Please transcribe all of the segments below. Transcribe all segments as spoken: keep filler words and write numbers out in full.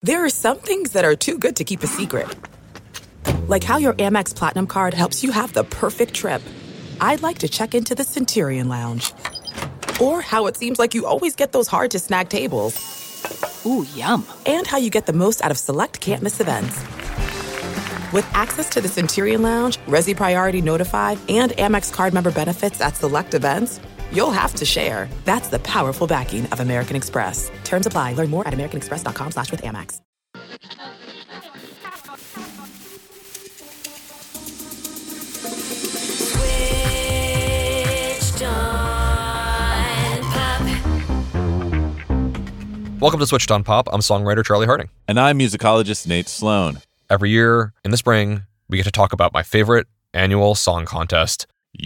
There are some things that are too good to keep a secret. Like how your Amex Platinum card helps you have the perfect trip. I'd like to check into the Centurion Lounge. Or how it seems like you always get those hard-to-snag tables. Ooh, yum. And how you get the most out of select can't-miss events. With access to the Centurion Lounge, Resi Priority Notified, and Amex card member benefits at select events, you'll have to share. That's the powerful backing of American Express. Terms apply. Learn more at americanexpress.com slash with Amex. Welcome to Switched on Pop. I'm songwriter Charlie Harding. And I'm musicologist Nate Sloan. Every year in the spring, we get to talk about my favorite annual song contest,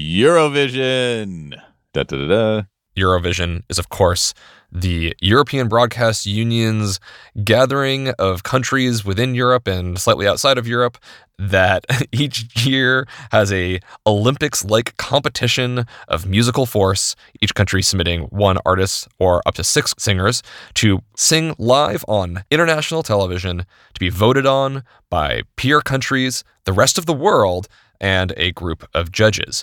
Eurovision. Da, da, da, da. Eurovision is, of course, the European Broadcast Union's gathering of countries within Europe and slightly outside of Europe that each year has a Olympics-like competition of musical force, each country submitting one artist or up to six singers to sing live on international television to be voted on by peer countries, the rest of the world, and a group of judges,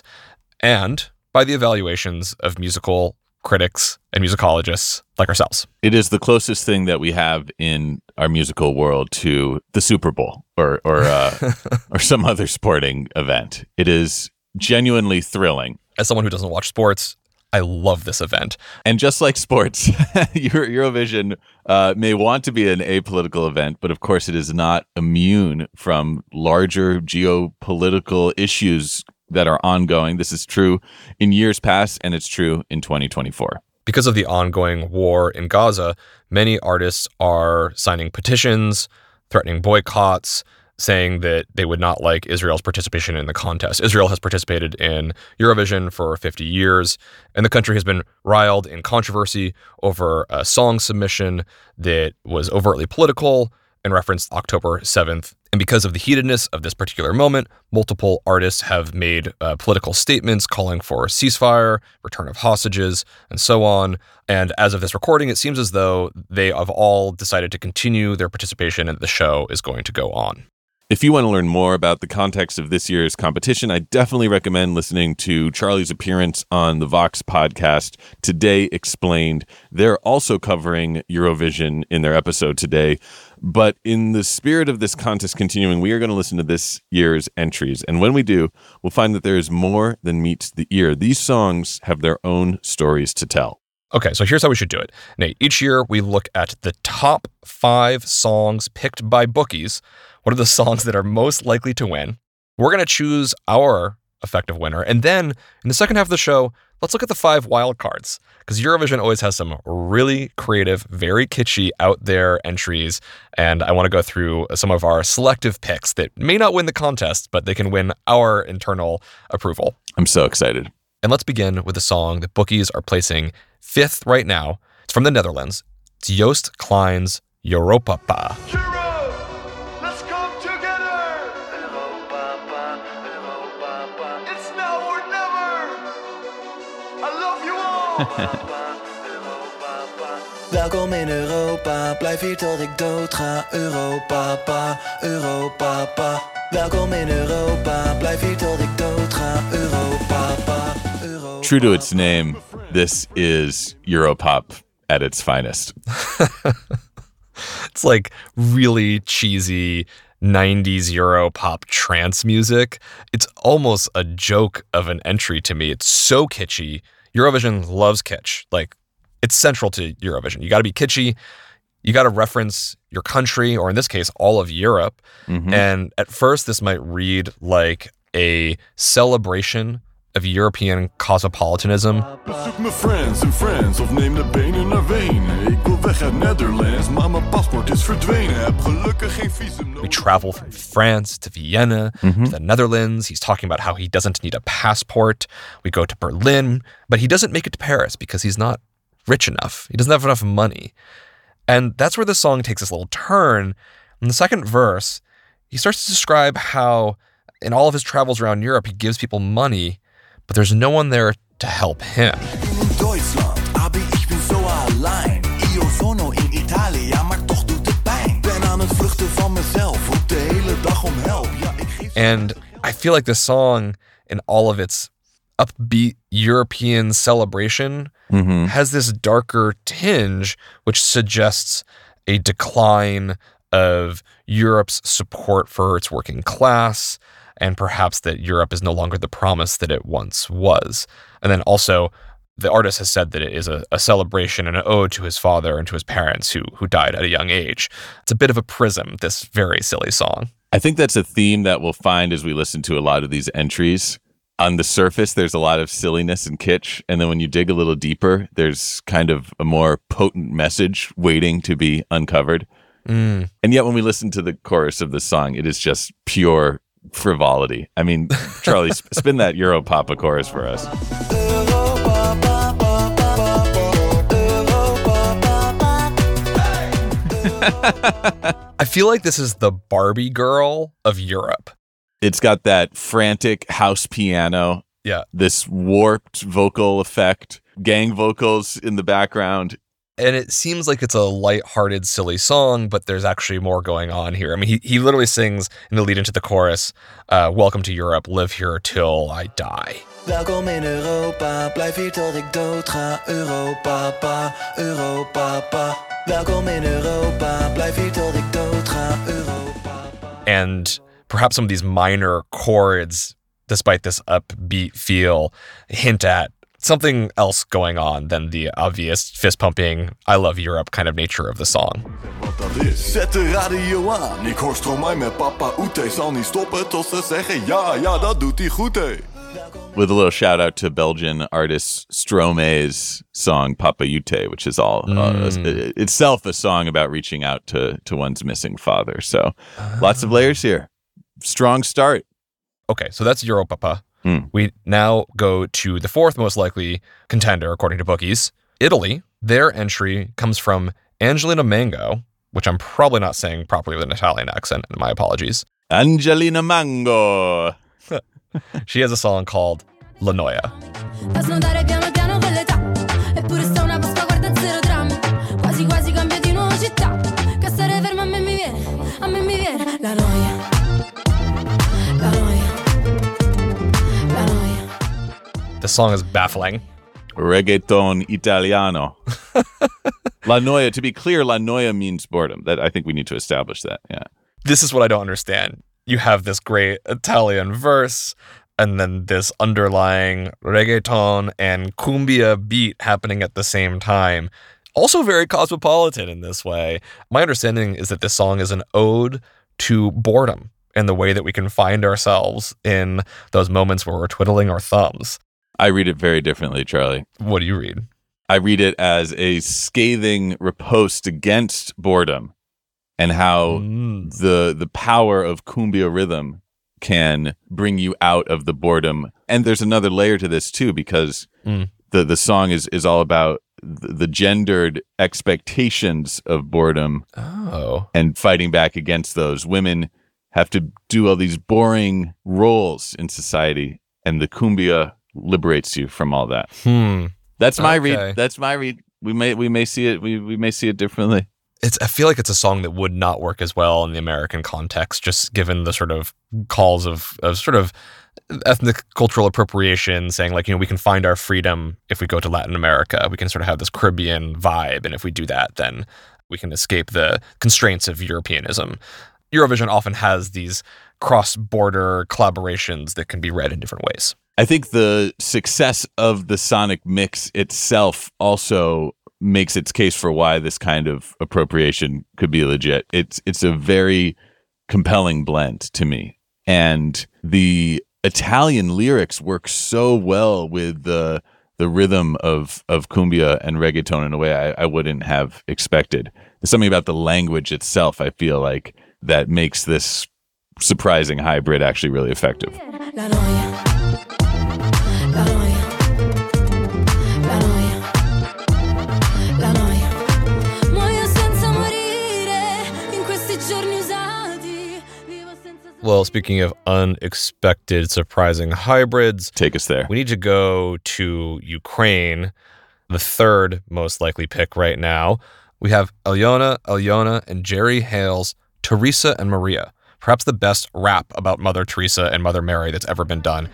and by the evaluations of musical critics and musicologists like ourselves. It is the closest thing that we have in our musical world to the Super Bowl or or uh, or some other sporting event. It is genuinely thrilling. As someone who doesn't watch sports, I love this event. And just like sports, Euro- Eurovision uh, may want to be an apolitical event, but of course it is not immune from larger geopolitical issues that are ongoing. This is true in years past, and it's true in twenty twenty-four. Because of the ongoing war in Gaza, many artists are signing petitions, threatening boycotts, saying that they would not like Israel's participation in the contest. Israel has participated in Eurovision for fifty years, and the country has been riled in controversy over a song submission that was overtly political and referenced October seventh. And because of the heatedness of this particular moment, multiple artists have made uh, political statements calling for a ceasefire, return of hostages, and so on. And as of this recording, it seems as though they have all decided to continue their participation and the show is going to go on. If you want to learn more about the context of this year's competition, I definitely recommend listening to Charlie's appearance on the Vox podcast, Today Explained. They're also covering Eurovision in their episode today. But in the spirit of this contest continuing, we are going to listen to this year's entries. And when we do, we'll find that there is more than meets the ear. These songs have their own stories to tell. Okay, so here's how we should do it. Nate, each year we look at the top five songs picked by bookies. What are the songs that are most likely to win? We're going to choose our effective winner. And then in the second half of the show, let's look at the five wild cards, because Eurovision always has some really creative, very kitschy, out there entries. And I want to go through some of our selective picks that may not win the contest, but they can win our internal approval. I'm so excited. And let's begin with a song that bookies are placing fifth right now. It's from the Netherlands. It's Joost Klein's Europapa. Welkom in Europa, blijf hier tot ik dood ga. Europapa, Europapa. Welkom in Europa, blijf hier tot ik dood ga. Europapa, Europapa. True to its name, this is Europop at its finest. It's like really cheesy nineties Euro pop trance music. It's almost a joke of an entry to me. It's so kitschy. Eurovision loves kitsch. Like, it's central to Eurovision. You got to be kitschy. You got to reference your country, or in this case, all of Europe. Mm-hmm. And at first, this might read like a celebration of European cosmopolitanism. Bezoek mijn friends en friends of neem de benen naar Wenen. Ik wil weg uit Netherlands, maar mijn paspoort is verdwenen. Heb gelukkig geen visum. We travel from France to Vienna mm-hmm. to the Netherlands. He's talking about how he doesn't need a passport. We go to Berlin, but he doesn't make it to Paris because he's not rich enough. He doesn't have enough money. And that's where the song takes this little turn. In the second verse, he starts to describe how in all of his travels around Europe, he gives people money, but there's no one there to help him. van mezelf, roep de hele dag om help. Ja, ik geef... And I feel like this song, in all of its upbeat European celebration, Mm-hmm. has this darker tinge, which suggests a decline of Europe's support for its working class, and perhaps that Europe is no longer the promise that it once was. And then also, the artist has said that it is a, a celebration and an ode to his father and to his parents who who died at a young age. It's a bit of a prism, this very silly song. I think that's a theme that we'll find as we listen to a lot of these entries. On the surface, there's a lot of silliness and kitsch. And then when you dig a little deeper, there's kind of a more potent message waiting to be uncovered. Mm. And yet when we listen to the chorus of this song, it is just pure frivolity. I mean, Charlie, sp- spin that Europapa chorus for us. I feel like this is the Barbie girl of Europe. It's got that frantic house piano, Yeah. this warped vocal effect, gang vocals in the background. And it seems like it's a lighthearted, silly song, but there's actually more going on here. I mean, he, he literally sings in the lead into the chorus, uh, welcome to Europe, live here till I die. Welkom in Europa, blijf hier tot ik dood ga. Europapa, Europapa. Welkom in Europa, blijf hier tot ik dood ga. Europapa. And perhaps some of these minor chords, despite this upbeat feel, hint at something else going on than the obvious fist-pumping, I love Europe kind of nature of the song. Wat dat is. Zet de radio aan. Ik hoor Stromae met Papa Oete. Zal niet stoppen tot ze zeggen ja, ja, dat doet hij goed, hé. With a little shout out to Belgian artist Stromae's song Papa Ute, which is all uh, Mm. itself a song about reaching out to, to one's missing father. So lots of layers here. Strong start. Okay, so that's Europapa. Hmm. We now go to the fourth most likely contender, according to bookies, Italy. Their entry comes from Angelina Mango, which I'm probably not saying properly with an Italian accent, and my apologies. Angelina Mango. She has a song called La Noia. Da snodare piano piano con l'età. Eppure sta una Pasqua, guarda zero drammi. Quasi quasi cambio di nuovo città. Che stare fermo a me mi viene, a me mi viene la noia. La noia. La noia. The song is baffling. Reggaeton Italiano. La Noia. To be clear, La Noia means boredom. That I think we need to establish that. Yeah. This is what I don't understand. You have this great Italian verse, and then this underlying reggaeton and cumbia beat happening at the same time. Also very cosmopolitan in this way. My understanding is that this song is an ode to boredom and the way that we can find ourselves in those moments where we're twiddling our thumbs. I read it very differently, Charlie. What do you read? I read it as a scathing riposte against boredom and how Mm. the the power of cumbia rhythm can bring you out of the boredom. And there's another layer to this too, because Mm. the the song is is all about the, the gendered expectations of boredom Oh. and fighting back against those. Women have to do all these boring roles in society, and the cumbia liberates you from all that. Hmm. That's my Okay. read. That's my read. We may we may see it. We we may see it differently. It's, I feel like it's a song that would not work as well in the American context, just given the sort of calls of, of sort of ethnic cultural appropriation, saying like, you know, we can find our freedom if we go to Latin America. We can sort of have this Caribbean vibe. And if we do that, then we can escape the constraints of Europeanism. Eurovision often has these cross-border collaborations that can be read in different ways. I think the success of the sonic mix itself also makes its case for why this kind of appropriation could be legit. It's it's a very compelling blend to me. And the Italian lyrics work so well with the the rhythm of of cumbia and reggaeton in a way I, I wouldn't have expected. There's something about the language itself, I feel like, that makes this surprising hybrid actually really effective. La noia. La noia. La noia. La noia. Muoio senza morire in questi giorni usati. Vivo senza. Well, speaking of unexpected, surprising hybrids, Take us there. we need to go to Ukraine, the third most likely pick right now. We have Alyona, Alyona, and Jerry Hale's Teresa and Maria, perhaps the best rap about Mother Teresa and Mother Mary that's ever been done.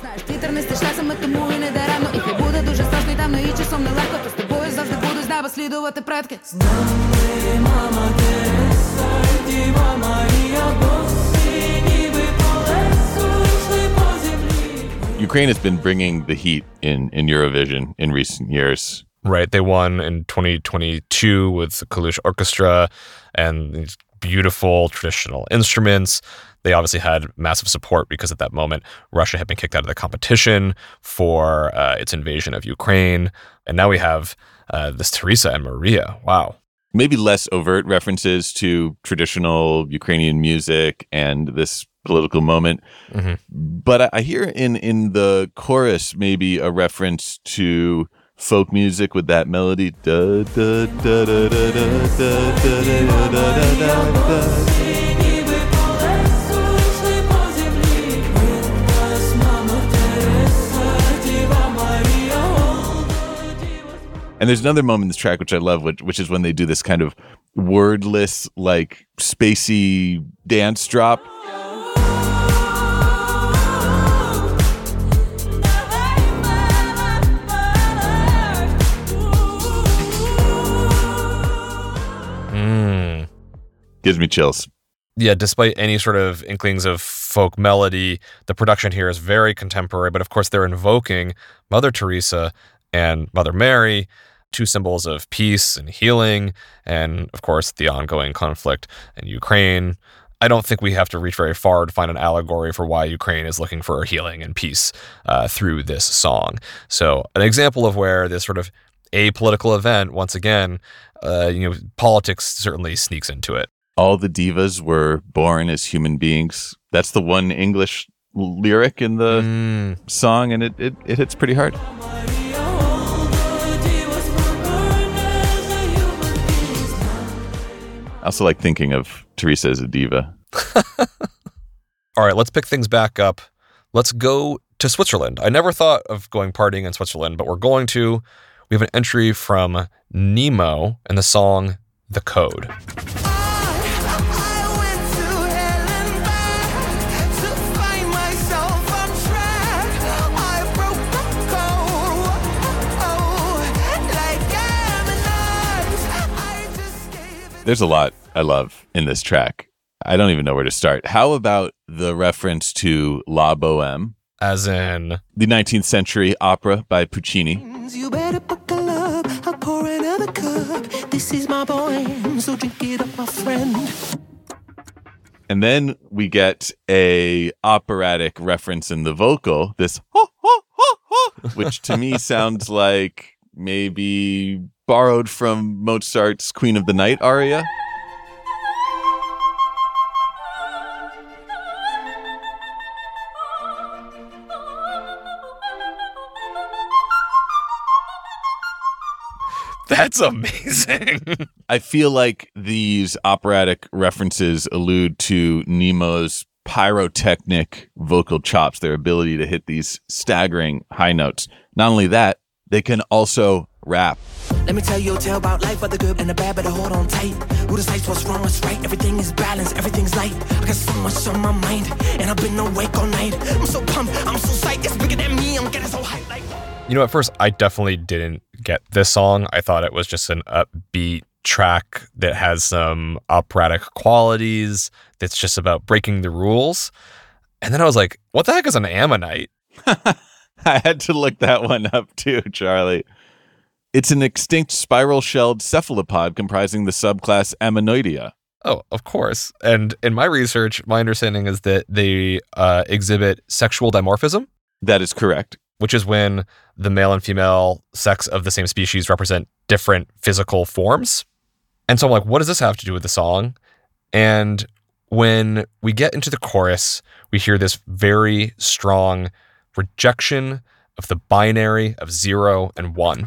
Ukraine has been bringing the heat in, in Eurovision in recent years. Right. They won in twenty twenty-two with the Kalush Orchestra and these beautiful traditional instruments. They obviously had massive support because at that moment, Russia had been kicked out of the competition for uh, its invasion of Ukraine. And now we have uh, this Teresa and Maria. Wow. Maybe less overt references to traditional Ukrainian music and this political moment. Mm-hmm. But I, I hear in, in the chorus maybe a reference to folk music with that melody. Da, da, da, da, da, da, da, da, da, da, da. And there's another moment in this track which I love, which, which is when they do this kind of wordless, like spacey dance drop. Mm. Gives me chills. Yeah, despite any sort of inklings of folk melody, the production here is very contemporary. But of course, they're invoking Mother Teresa and Mother Mary, two symbols of peace and healing, and of course, the ongoing conflict in Ukraine. I don't think we have to reach very far to find an allegory for why Ukraine is looking for healing and peace uh, through this song. So an example of where this sort of apolitical event, once again, uh, you know, politics certainly sneaks into it. All the divas were born as human beings. That's the one English lyric in the mm. song, and it, it, it hits pretty hard. I also like thinking of Teresa as a diva. All right, let's pick things back up. Let's go to Switzerland. I never thought of going partying in Switzerland, but we're going to. We have an entry from Nemo and the song The Code. There's a lot I love in this track. I don't even know where to start. How about the reference to La Bohème? As in? The nineteenth century opera by Puccini. You better buckle up, I'll pour another cup. This is my bohème, so drink it up, my friend. And then we get a operatic reference in the vocal, this ho, ho, ho, ho, which to me sounds like maybe borrowed from Mozart's Queen of the Night aria. That's amazing. I feel like these operatic references allude to Nemo's pyrotechnic vocal chops, their ability to hit these staggering high notes. Not only that, they can also rap. Let me tell you a tale about life, but the good and the bad, better hold on tight. Who decides what's wrong, what's right? Everything is balanced, everything's light. I got so much on my mind, and I've been awake all night. I'm so pumped, I'm so psyched, it's bigger than me, I'm getting so hyped like... You know, at first, I definitely didn't get this song. I thought it was just an upbeat track that has some operatic qualities, that's just about breaking the rules. And then I was like, what the heck is an ammonite? I had to look that one up too, Charlie. It's an extinct spiral-shelled cephalopod comprising the subclass Ammonoidea. Oh, of course. And in my research, my understanding is that they uh, exhibit sexual dimorphism. That is correct. Which is when the male and female sex of the same species represent different physical forms. And so I'm like, what does this have to do with the song? And when we get into the chorus, we hear this very strong rejection of the binary of zero and one.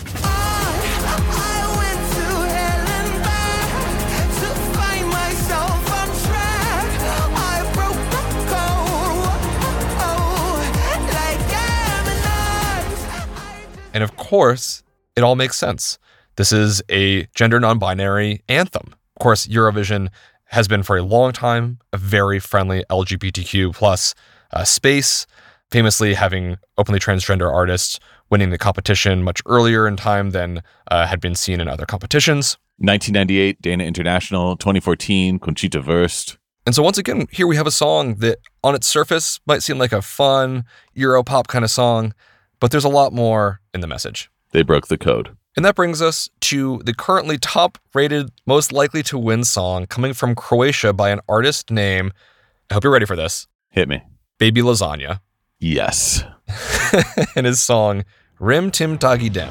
And of course, it all makes sense. This is a gender non-binary anthem. Of course, Eurovision has been for a long time a very friendly L G B T Q plus uh, space, famously having openly transgender artists winning the competition much earlier in time than uh, had been seen in other competitions. nineteen ninety-eight, Dana International. twenty fourteen, Conchita Wurst. And so once again, here we have a song that on its surface might seem like a fun Europop kind of song, but there's a lot more in the message. They broke the code. And that brings us to the currently top-rated, most likely to win song coming from Croatia by an artist named, I hope you're ready for this, Hit me. Baby Lasagna. Yes. And his song, Rim Tim Tagi Dem.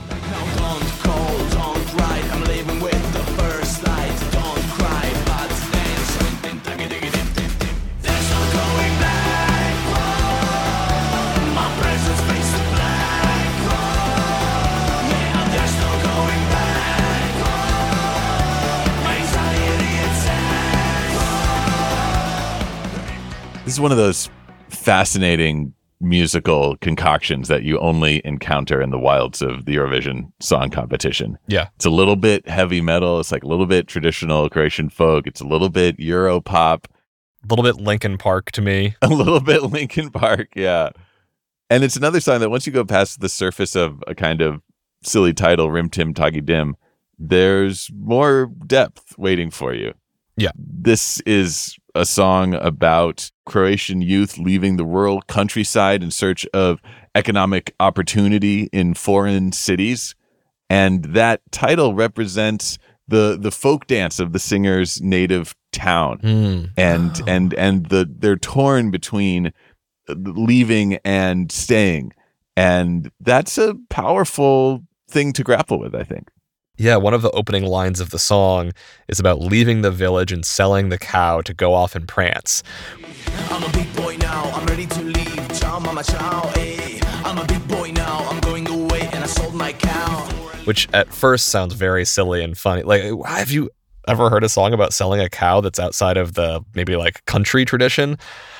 This is one of those fascinating musical concoctions that you only encounter in the wilds of the Eurovision Song Competition. Yeah. It's a little bit heavy metal. It's like a little bit traditional Croatian folk. It's a little bit Europop. A little bit Linkin Park to me. A little bit Linkin Park, yeah. And it's another song that once you go past the surface of a kind of silly title, Rim Tim Tagi Dim, there's more depth waiting for you. Yeah. This is a song about Croatian youth leaving the rural countryside in search of economic opportunity in foreign cities. And that title represents the the folk dance of the singer's native town. Mm. And Oh. and and the they're torn between leaving and staying. And that's a powerful thing to grapple with, I think. Yeah, one of the opening lines of the song is about leaving the village and selling the cow to go off and prance. I'm a big boy now, I'm ready to leave. Ciao, mama, ciao, eh. I'm a big boy now, I'm going away and I sold my cow. Which at first sounds very silly and funny. Like, have you ever heard a song about selling a cow that's outside of the maybe like country tradition?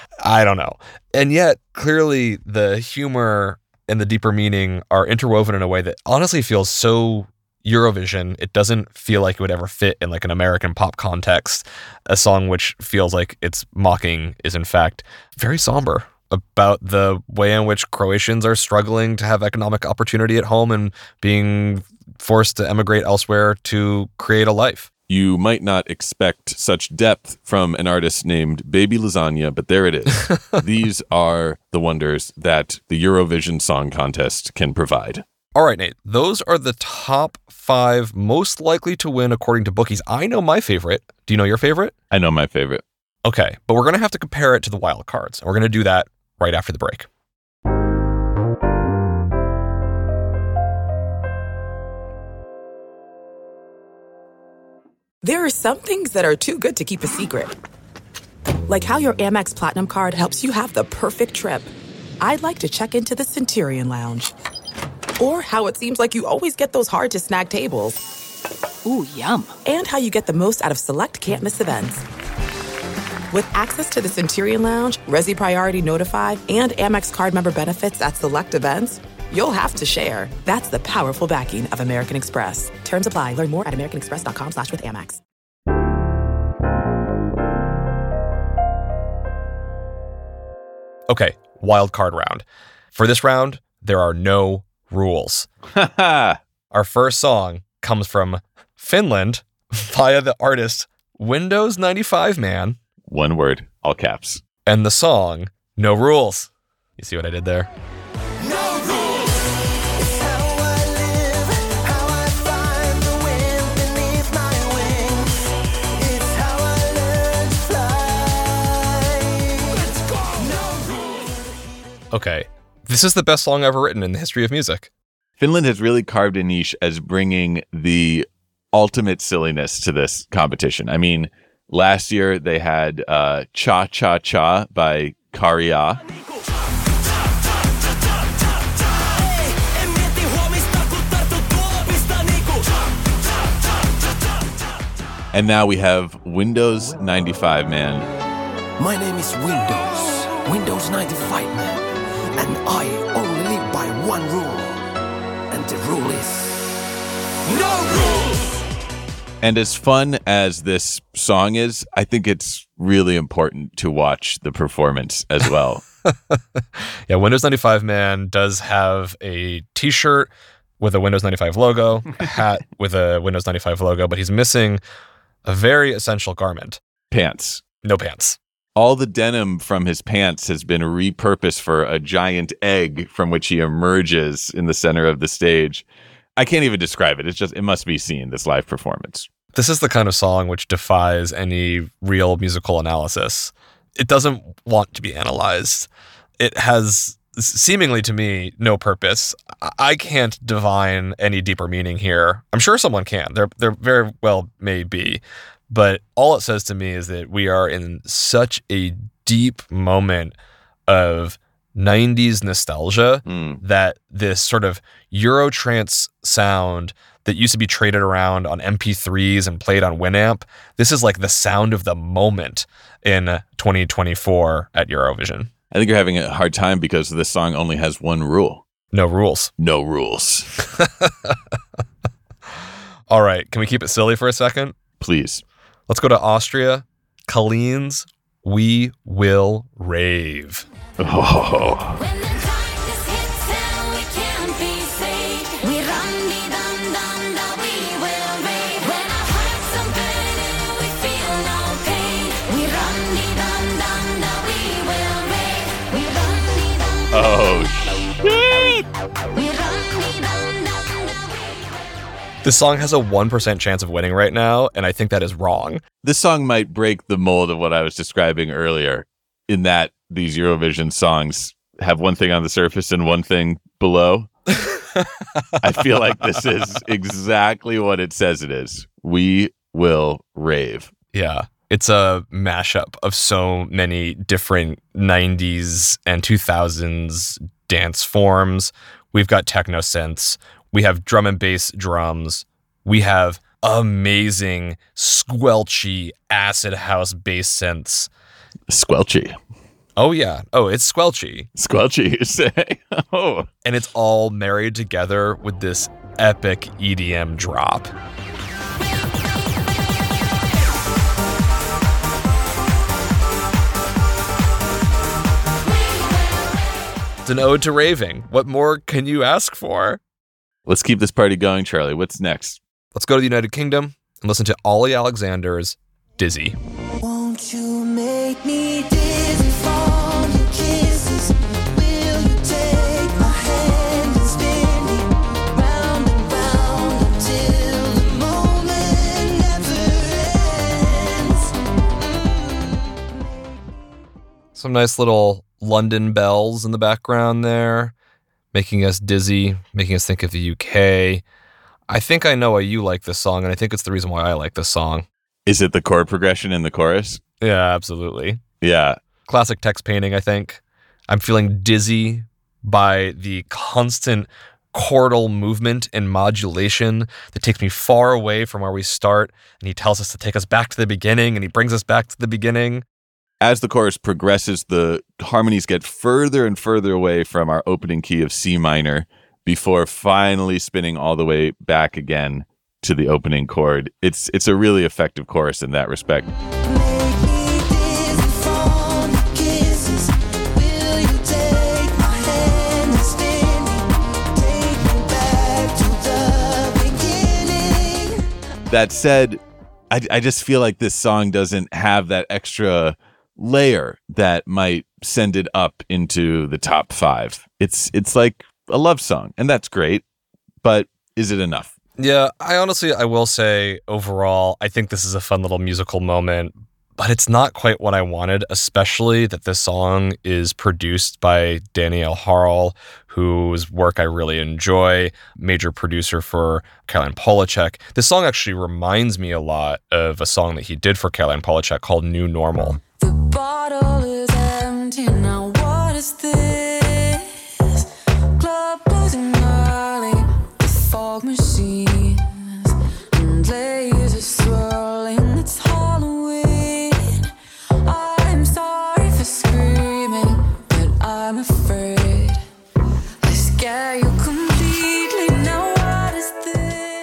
I don't know. And yet, clearly, the humor and the deeper meaning are interwoven in a way that honestly feels so Eurovision. It doesn't feel like it would ever fit in like an American pop context. A song which feels like it's mocking is in fact very somber about the way in which Croatians are struggling to have economic opportunity at home and being forced to emigrate elsewhere to create a life. You might not expect such depth from an artist named Baby Lasagna, but there it is. These are the wonders that the Eurovision Song Contest can provide. All right, Nate, those are the top five most likely to win according to bookies. I know my favorite. Do you know your favorite? I know my favorite. Okay, but we're going to have to compare it to the wild cards. We're going to do that right after the break. There are some things that are too good to keep a secret. Like how your Amex Platinum card helps you have the perfect trip. I'd like to check into the Centurion Lounge. Or how it seems like you always get those hard-to-snag tables. Ooh, yum. And how you get the most out of select can't-miss events. With access to the Centurion Lounge, Resi Priority Notify, and Amex card member benefits at select events, you'll have to share. That's the powerful backing of American Express. Terms apply. Learn more at americanexpress.com slash with Amex. Okay, wild card round. For this round, there are no rules. Our first song comes from Finland via the artist Windows ninety-five Man. One word, all caps. And the song, No Rules. You see what I did there? No rules. It's how I live, how I find the wind beneath my wings. It's how I learn to fly. Let's go. No rules. Okay, this is the best song ever written in the history of music. Finland has really carved a niche as bringing the ultimate silliness to this competition. I mean, last year they had uh, Cha Cha Cha by Karia. And now we have Windows ninety-five Man. My name is Windows, Windows ninety-five Man, and I only live by one rule, and the rule is no rules. And as fun as this song is, I think it's really important to watch the performance as well. Yeah, Windows ninety-five Man does have a t-shirt with a Windows ninety-five logo, a hat with a Windows ninety-five logo, but he's missing a very essential garment. Pants. No pants. All the denim from his pants has been repurposed for a giant egg from which he emerges in the center of the stage. I can't even describe it. It's just, it must be seen, this live performance. This is the kind of song which defies any real musical analysis. It doesn't want to be analyzed. It has, seemingly to me, no purpose. I can't divine any deeper meaning here. I'm sure someone can. There, there very well may be. But all it says to me is that we are in such a deep moment of nineties nostalgia Mm. that this sort of Eurotrance sound that used to be traded around on M P threes and played on Winamp, this is like the sound of the moment in twenty twenty-four at Eurovision. I think you're having a hard time because this song only has one rule. No rules. No rules. All right, can we keep it silly for a second? Please. Let's go to Austria. Colleen's We Will Rave. Oh. When the darkness hits and we can't be saved, we run me dum dum da we will rave. When our hearts are burning, we feel no pain. We run me dum dum da we will rave. We run me dum dum. Oh, shit. We run me dum dum da we. This song has a one percent chance of winning right now, and I think that is wrong. This song might break the mold of what I was describing earlier, in that these Eurovision songs have one thing on the surface and one thing below. I feel like this is exactly what it says it is. We will rave. Yeah. It's a mashup of so many different nineties and two thousands dance forms. We've got techno synths. We have drum and bass drums. We have amazing, squelchy, acid house bass synths. Squelchy. Oh, yeah. Oh, it's squelchy. Squelchy, you say? Oh. And it's all married together with this epic E D M drop. It's an ode to raving. What more can you ask for? Let's keep this party going, Charlie. What's next? Let's go to the United Kingdom and listen to Ollie Alexander's Dizzy. Won't you make me dizzy from your kisses? Will you take my hand and spin me round and round until the moment never ends? Some nice little London bells in the background there, making us dizzy, making us think of the U K. I think I know why you like this song, and I think it's the reason why I like this song. Is it the chord progression in the chorus? Yeah, absolutely. Yeah. Classic text painting, I think. I'm feeling dizzy by the constant chordal movement and modulation that takes me far away from where we start, and he tells us to take us back to the beginning, and he brings us back to the beginning. As the chorus progresses, the harmonies get further and further away from our opening key of C minor before finally spinning all the way back again to the opening chord. It's it's a really effective chorus in that respect. Make me dizzy from your kisses. Will you take my hand and spin me? Take me back to the beginning. That said, I, I just feel like this song doesn't have that extra layer that might send it up into the top five. It's it's like a love song, and that's great, but is it enough? Yeah, I honestly, I will say overall, I think this is a fun little musical moment, but it's not quite what I wanted, especially that this song is produced by Danielle Harl, whose work I really enjoy, major producer for Caroline Polachek. This song actually reminds me a lot of a song that he did for Caroline Polachek called New Normal. The bottle is empty now. What is this? Club closing early. The fog machines and lasers swirling. It's Halloween. I'm sorry for screaming, but I'm afraid I scare you completely. Now what is this?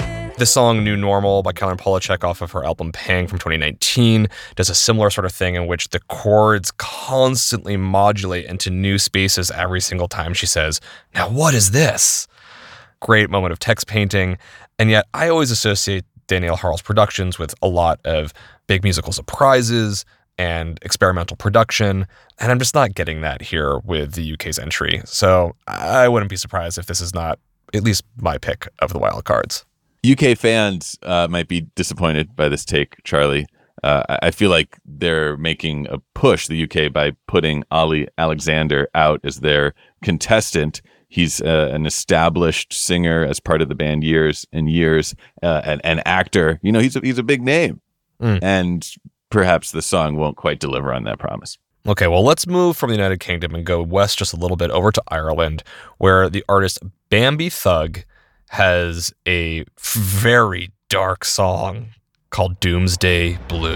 The song New Normal by Karen Polachek off of her album Pang from twenty nineteen does a similar sort of thing in which the chords constantly modulate into new spaces every single time she says, "Now what is this?" Great moment of text painting. And yet I always associate Danielle Harl's productions with a lot of big musical surprises and experimental production, and I'm just not getting that here with the U K's entry. So I wouldn't be surprised if this is not at least my pick of the wild cards. U K fans uh, might be disappointed by this take, Charlie. Uh, I feel like they're making a push, the U K, by putting Ali Alexander out as their contestant. He's uh, an established singer as part of the band years and years, uh, an, an actor. You know, he's a, he's a big name. Mm. And perhaps the song won't quite deliver on that promise. Okay, well, let's move from the United Kingdom and go west just a little bit over to Ireland, where the artist Bambi Thug has a very dark song called Doomsday Blue.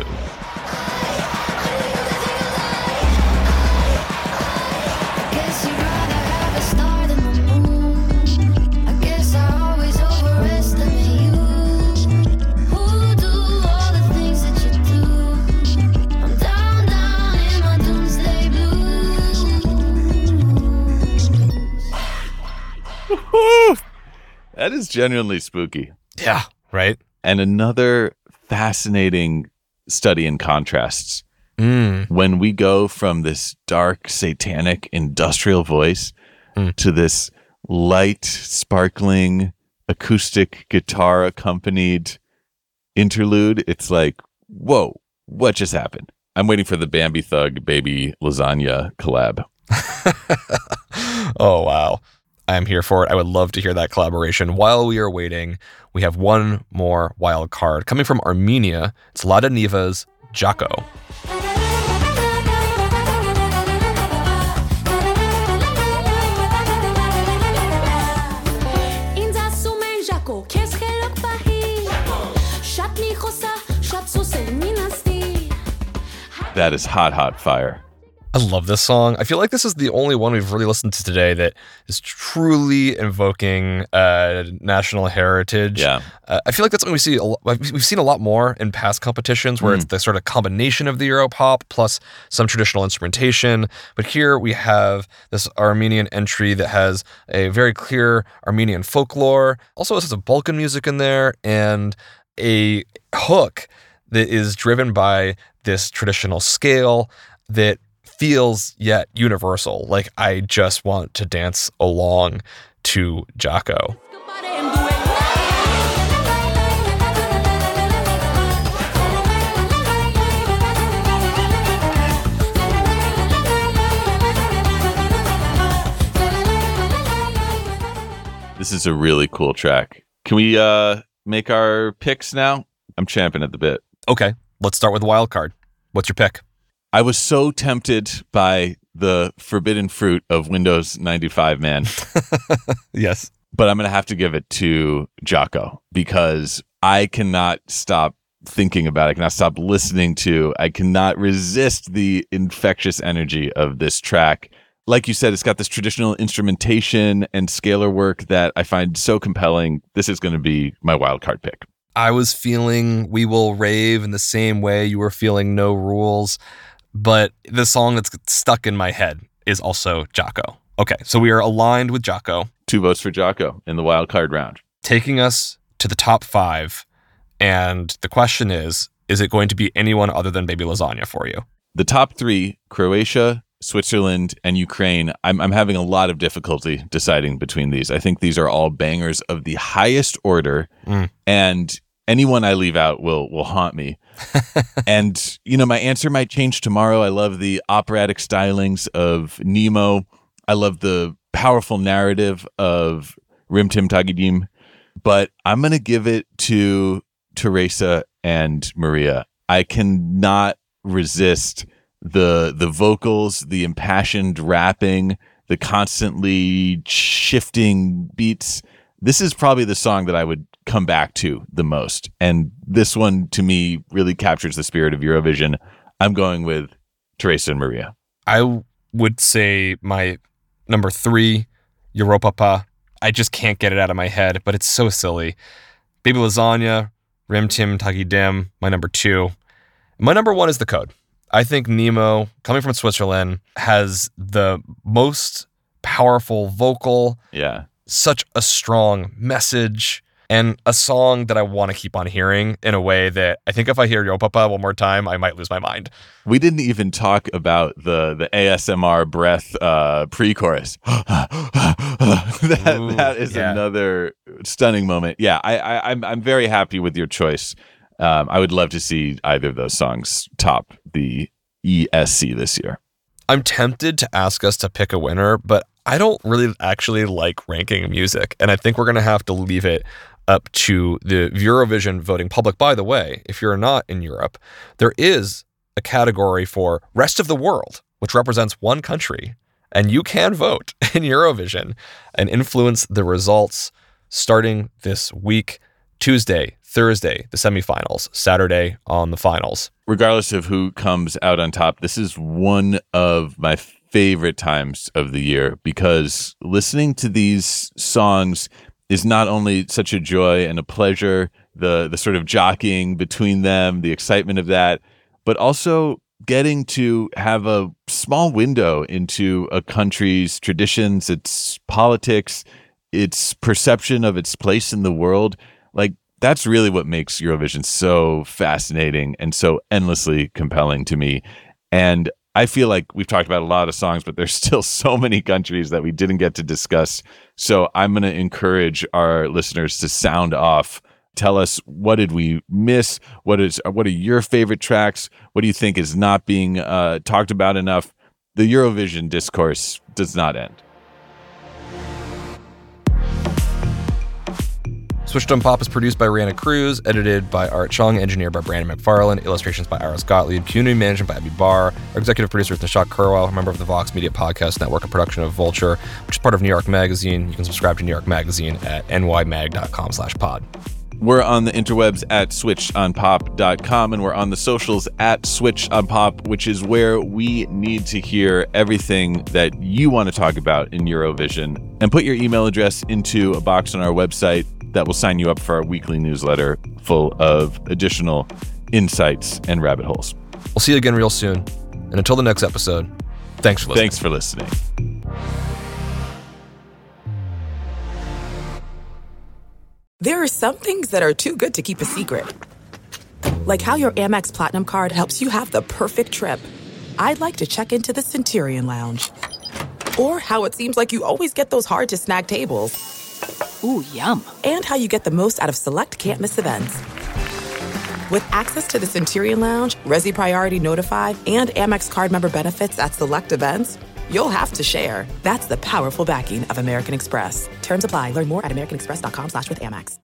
That is genuinely spooky. Yeah, right? And another fascinating study in contrasts. Mm. When we go from this dark, satanic, industrial voice mm. to this light, sparkling, acoustic guitar accompanied interlude, it's like, whoa, what just happened? I'm waiting for the Bambi Thug Baby Lasagna collab. Oh, wow. I'm here for it. I would love to hear that collaboration. While we are waiting, we have one more wild card coming from Armenia. It's Lada Niva's Jocko. That is hot, hot fire. I love this song. I feel like this is the only one we've really listened to today that is truly invoking uh, national heritage. Yeah. Uh, I feel like that's something we see. A lot, we've seen a lot more in past competitions where mm. it's the sort of combination of the Europop plus some traditional instrumentation. But here we have this Armenian entry that has a very clear Armenian folklore. Also, has some Balkan music in there and a hook that is driven by this traditional scale that feels yet universal. Like I just want to dance along to Jocko. This is a really cool track. Can we uh, make our picks now? I'm champing at the bit. Okay, let's start with the wild card. What's your pick? I was so tempted by the forbidden fruit of Windows ninety-five, man. Yes. But I'm going to have to give it to Jocko because I cannot stop thinking about it. I cannot stop listening to. I cannot resist the infectious energy of this track. Like you said, it's got this traditional instrumentation and scalar work that I find so compelling. This is going to be my wild card pick. I was feeling We Will Rave in the same way you were feeling No Rules. But the song that's stuck in my head is also Jocko. Okay, so we are aligned with Jocko. Two votes for Jocko in the wild card round. Taking us to the top five. And the question is, is it going to be anyone other than Baby Lasagna for you? The top three, Croatia, Switzerland, and Ukraine. I'm, I'm having a lot of difficulty deciding between these. I think these are all bangers of the highest order. Mm. And anyone I leave out will will haunt me. And, you know, my answer might change tomorrow. I love the operatic stylings of Nemo. I love the powerful narrative of Rim Tim Tagidim. But I'm going to give it to Teresa and Maria. I cannot resist the the vocals, the impassioned rapping, the constantly shifting beats. This is probably the song that I would come back to the most. And this one, to me, really captures the spirit of Eurovision. I'm going with Teresa and Maria. I would say my number three, Europapa. I just can't get it out of my head, but it's so silly. Baby Lasagna, Rim Tim Taki Dim, my number two. My number one is The Code. I think Nemo, coming from Switzerland, has the most powerful vocal, Yeah. such a strong message, and a song that I want to keep on hearing in a way that I think if I hear Yo Papa one more time, I might lose my mind. We didn't even talk about the the A S M R breath uh, pre-chorus. that, Ooh, that is yeah. another stunning moment. Yeah, I, I, I'm I'm very happy with your choice. Um, I would love to see either of those songs top the E S C this year. I'm tempted to ask us to pick a winner, but I don't really actually like ranking music, and I think we're going to have to leave it up to the Eurovision voting public. By the way, if you're not in Europe, there is a category for rest of the world, which represents one country, and you can vote in Eurovision and influence the results starting this week, Tuesday, Thursday, the semifinals, Saturday on the finals. Regardless of who comes out on top, this is one of my favorite times of the year because listening to these songs is not only such a joy and a pleasure, the the sort of jockeying between them, the excitement of that, but also getting to have a small window into a country's traditions, its politics, its perception of its place in the world. Like, that's really what makes Eurovision so fascinating and so endlessly compelling to me. And I feel like we've talked about a lot of songs, but there's still so many countries that we didn't get to discuss. So I'm going to encourage our listeners to sound off. Tell us, what did we miss? What is what are your favorite tracks? What do you think is not being uh, talked about enough? The Eurovision discourse does not end. Switched on Pop is produced by Rihanna Cruz, edited by Art Chung, engineered by Brandon McFarlane, illustrations by Iris Gottlieb, community management by Abby Barr. Our executive producer is Nishad Kurwal, a member of the Vox Media Podcast Network and production of Vulture, which is part of New York Magazine. You can subscribe to New York Magazine at n y mag dot com slash pod. We're on the interwebs at switch on pop dot com, and we're on the socials at switch on pop, which is where we need to hear everything that you want to talk about in Eurovision. And put your email address into a box on our website that will sign you up for our weekly newsletter full of additional insights and rabbit holes. We'll see you again real soon. And until the next episode, thanks for listening. Thanks for listening. There are some things that are too good to keep a secret. Like how your Amex Platinum card helps you have the perfect trip. I'd like to check into the Centurion Lounge. Or how it seems like you always get those hard-to-snag tables. Ooh, yum. And how you get the most out of select can't-miss events. With access to the Centurion Lounge, Resi Priority Notified, and Amex card member benefits at select events, you'll have to share. That's the powerful backing of American Express. Terms apply. Learn more at americanexpress.com slash with Amex.